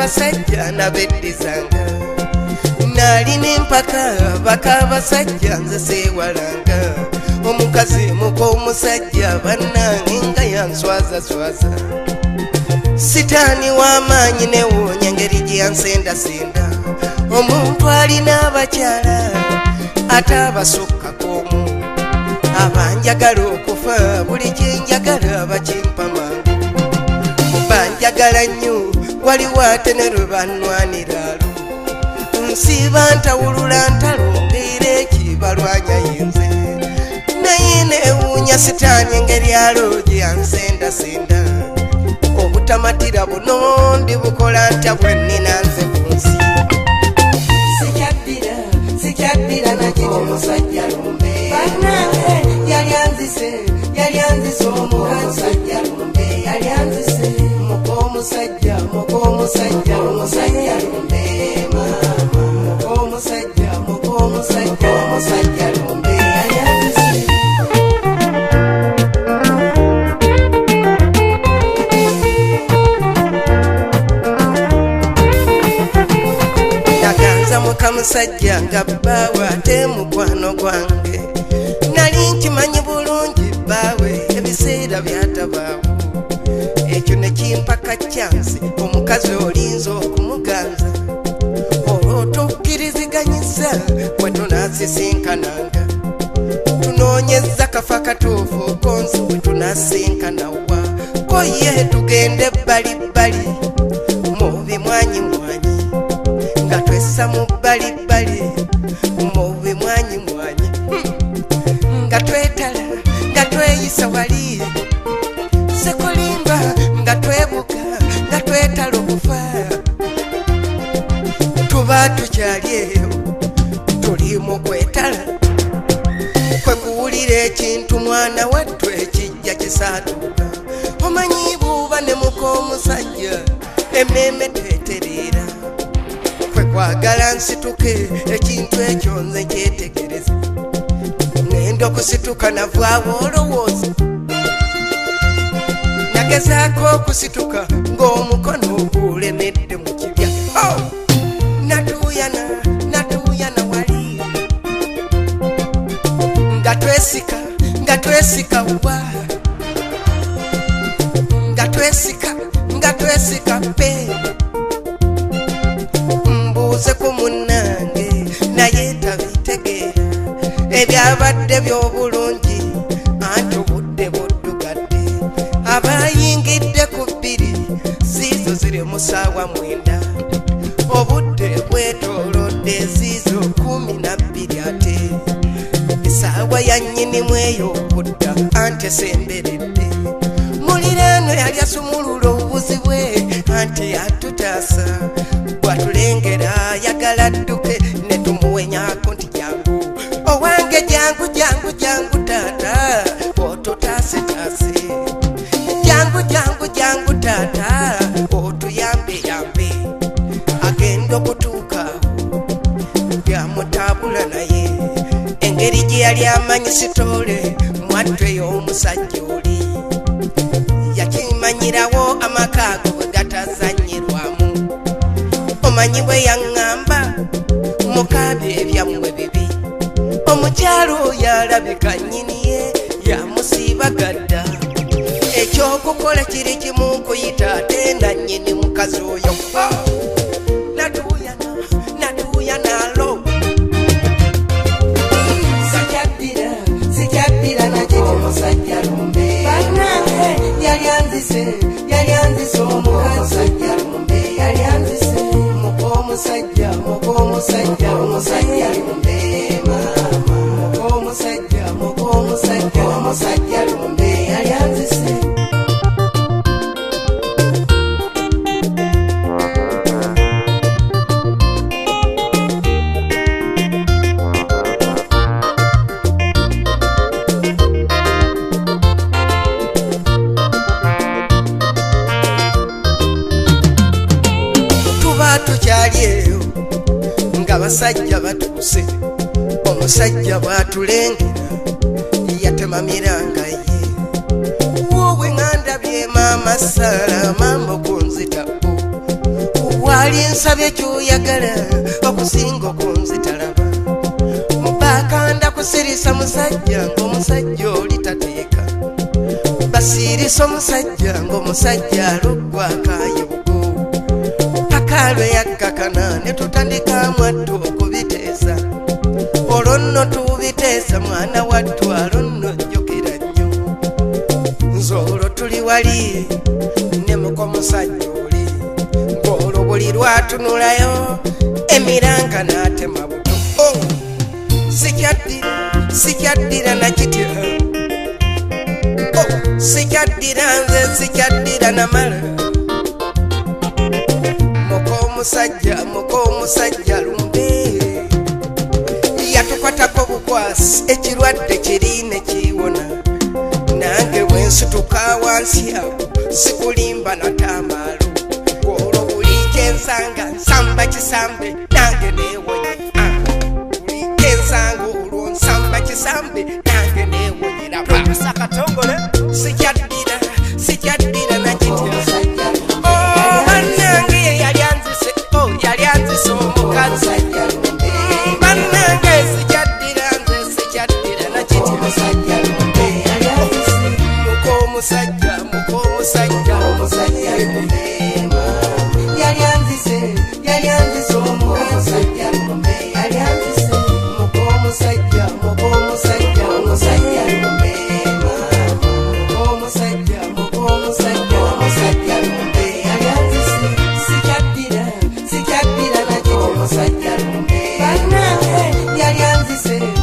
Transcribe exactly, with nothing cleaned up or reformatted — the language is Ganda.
bakabasajja nabeddizanga nalina empaka bakabasajja nze seewalanga omukazi muko omusajja bannange nga yanswazaswaza sitaani w'amaanyi newoonya engeri gye yansendasenda omuntu alina abakyala ate abasukkakoomu abanjagala okufa buli kyenjagala bakimpa mangu banjagala nnyo waliwo ate ne lwe bannwaniraalo nsiiba ntawulula ntalongeera ekibalwanya yinze naye neewuunya sitaani engeri alo gye yansendasenda obutamatira buno ndibukola ntya bwe nnina nze ku nsi sikyaddira sikyaddira nakiri omusajja lumbe bannange yali anzise yali anzise omusajja lumbe yali anzise muko omusajja muko omusajja omusajja lumbe mama muko omusajja muko omusajja omusajja lumbe yali anzise naganza mukamusajja nga bbaawe ate mukwano gwange nali nkimanyi bulungi bbaawe ebiseera byatabaawo ekyo ne kimpaka kyansi omukazi olinza okumuganza olwo tukkiriziganyisa bwe tunaasisinkananga tunoonyezza kafa katuufu konsi bwe tunasinkanawa koye tugende bbalibbali mu bimwanyimwanyi nga twessa mu bbalibbali mu bimwanyimwanyi nga twetala nga tweyisa wali sekulimba nga twebuka nga twetala okufa tuba tukyali eyo tuli mu kwetala kwe kuwulira ekintu mwana wattu ekijja kisaatuka omanyi buuba ne muka omusajja emmeeme teetereera kwe kwagala nsituke ekintu ekyo nze nkyetegereza ngenda okusituka navaawo olowooza nagezaako okusituka ng'omukono ogulemedde mu kibya natuuyana natuuyana wali nga twesika nga twesika wa nga twesika nga twesika pe mbuuze ku munnange naye tabitegeera ebyabadde by'obulungi anti obudde buddugadde abayingidde ku bbiri ziizo ziri mu ssaawa mwenda obudde bwetoolodde ziizo kumi na bbiri ate essaawa ya nnyinimu eyo okudda anti esemberedde muliraano yali asumulula obubuzi bwe anti yatutaasa bwatulengera ayagala dduke ne tumuwenyaako nti jangu owange jangu jangu jangu taata otutaasetaase jangu jangu jangu taata otuyambe yambe agenda okutuuka byamutabula naye engeri gye yali amanyi sitoole mwattu ey'omusajja oli yakimanyirawo amaka ago bwe gatazanyirwamu omanyi bwe yaŋŋamba mukaabye ebyammwe bibi omukyalo oyo alabika nnyini ye yamusiibagadda ekyokukola kiri kimu nkuyita ate na nnyini mukazi oyo natuuyana natuuyana alo sikyaddira sikyaddira nakiri omusajja lumbe bannange yali anzise yali anzise omusajja lumbe yali anzise muko omusajja muko omusajja omusajja lumbe mama muko omusajja muko omusajja omusajja lumbe yali anzise tukyali eyo ng'abasajja batuuse omusajja bw'atulengera yatemamira ye wowe ngandabye maama Sara mama kunzitako olinsabye ky'oyagala okusinga okunzitalaba bakanda kusirisa musajja ng'omusajja oli tateeka basiirisa omusajja ng'omusajja alugwakaayo bugo paka lwe yakkakana ne tutandika mwattu okubiteesa olwo nno tubiteesa mwana wattu alwo nno jjukira nnyo nze olwo tuli wali ne mukomusajja oli ng'olwo buli lwatunulayo emiranga n'atema buto oh! Sikyaddira, sikyaddira nakitya oh, sikyaddira nze sikyaddira namala muko omusajja muko omusajja lumbe yatukwatako bukwasi ekirwadde kiri ne kiwona nange bwensituka wansi awo sikulimba natamaalo olwo buli kyensanga nsamba kisambe nange neewonye sango olwo nsamba kisambe nange newonyera pakasakatongole sikyaddira sikyaddira nakitya bannange yali anzise oh yali anzise omukazi bannange sikyaddira nze sikyaddira nakitya muko omusajja muko omusajja omusajja yali anzise yali anzise omukazi yali anzise musajja muko omusajja omusajja lumbeema muko omusajja muko omusajja omusajja lumbe yali anzise sikyaddira sikyaddira nakitya omusajja lumbe bannange yali anzise